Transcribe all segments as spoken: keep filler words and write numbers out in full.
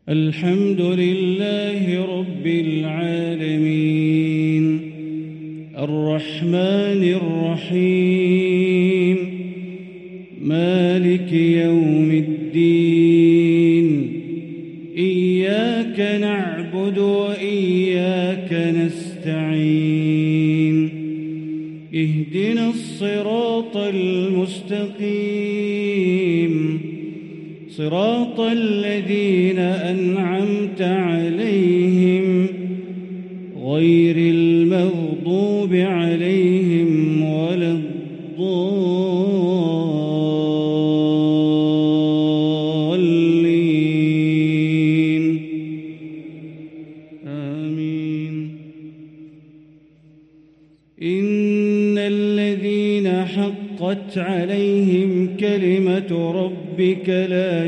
الحمد لله رب العالمين الرحمن الرحيم مالك يوم الدين إياك نعبد وإياك نستعين اهدنا الصراط المستقيم صراط الذين أنعمت عليهم غير المغضوب عليهم ولا الضالين آمين. إن الذين حقت عليهم كلمة ربك لا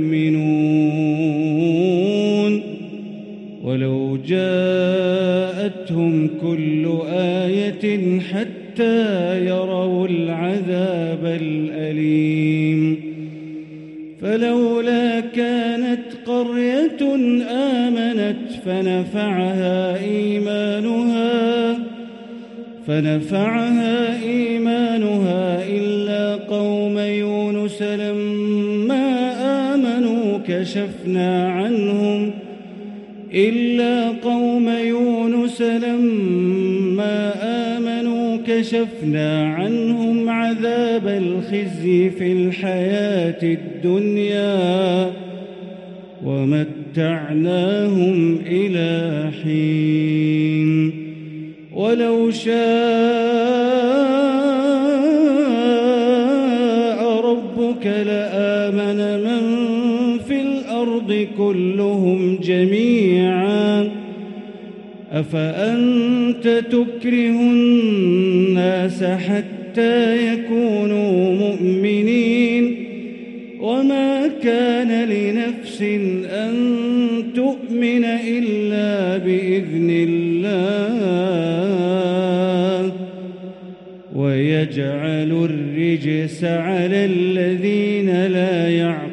يؤمنون ولو جاءتهم كل آية حتى يروا العذاب الأليم فلولا كانت قرية آمنت فنفعها إيمانها فنفعها إيمانها إلا قوم يونس لما آمنوا كشفنا عنهم إلا قوم يونس لما آمنوا كشفنا عنهم عذاب الخزي في الحياة الدنيا ومتعناهم إلى حين ولو شاء ربك لآمن من في الأرض كلهم جميعا أفأنت تكره الناس حتى يكونوا مؤمنين وما كان لنفس أن تؤمن إلا بإذن الله ويجعل الرجس على الذين لا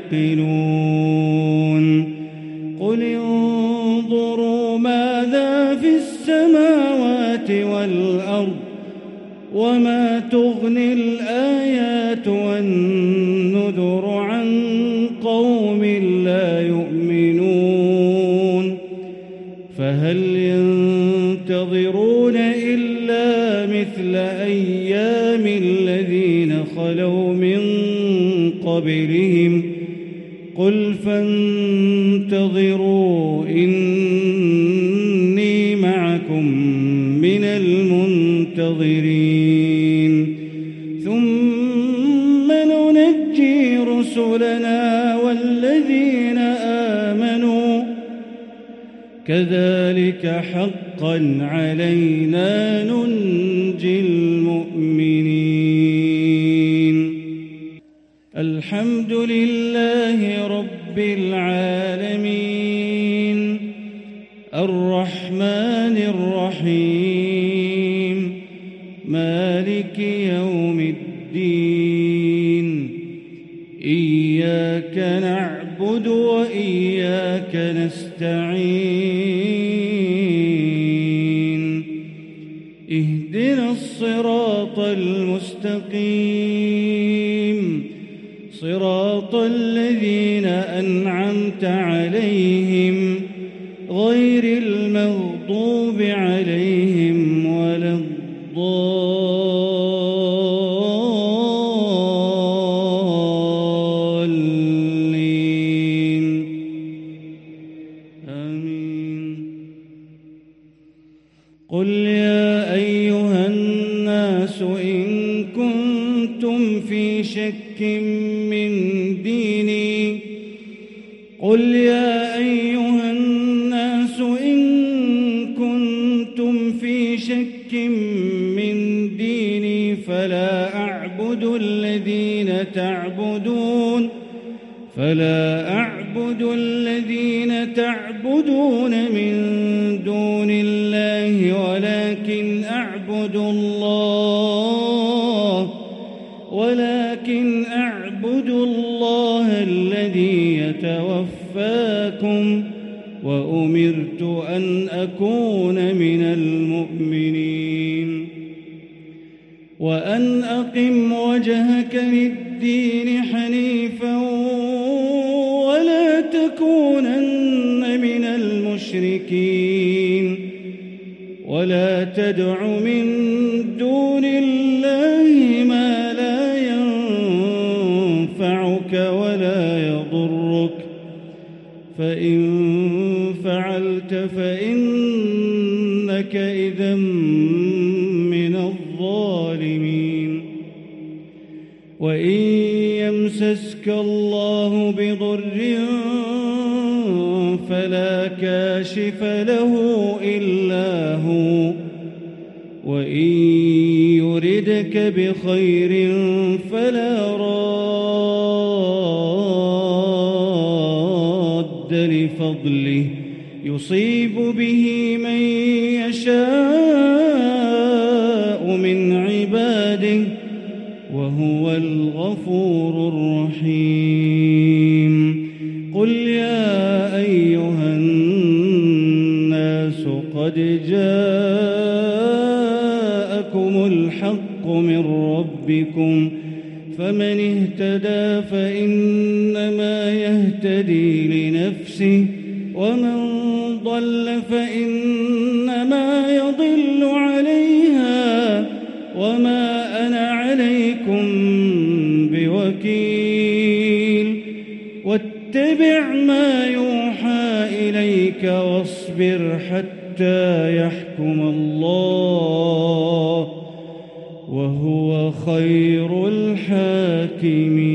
يعقلون قل انظروا ماذا في السماوات والأرض وما تغني الآيات والنذر عن قوم لا يؤمنون فهل ينتظرون إلا مثل أيام الذين خلوا من قبلهم قل فانتظروا إني معكم من المنتظرين ثم ننجي رسلنا والذين آمنوا كذلك حقا علينا ننجي المؤمنين. الحمد لله رب العالمين الرحمن الرحيم مالك يوم الدين إياك نعبد وإياك نستعين اهدنا الصراط المستقيم صراط الذين أنعمت عليهم غير المغضوب عليهم ولا الضالين آمين. قل يا أيها الناس إن كنتم في شك من ديني قل يا أيها الناس إن كنتم في شك من ديني فلا أعبد الذين تعبدون فلا أعبد الذين تعبدون من دون الله ولكن أعبد الله ولكن أعبد الله الذي يتوفاكم وأمرت أن أكون من المؤمنين وأن أقم وجهك للدين حنيفا ولا تكونن من المشركين ولا تدع من دون الله ما لا ينفعك ولا يضرك فإن فعلت فإنك إذا من الظالمين وإن يمسسك الله بضر فلا كاشف له إلا هو وإن يردك بخير فلا راد لفضله يصيب به من يشاء من عباده وهو الغفور الرحيم قل يا أيها الناس قد جاءكم الحق من ربكم فمن اهتدى فإنما يهتدي لنفسه ومن ضل فإنما يضل عليها وما أنا عليكم بوكيل واتبع ما يوحى إليك واصبر حتى يحكم الله وهو خير الحاكمين.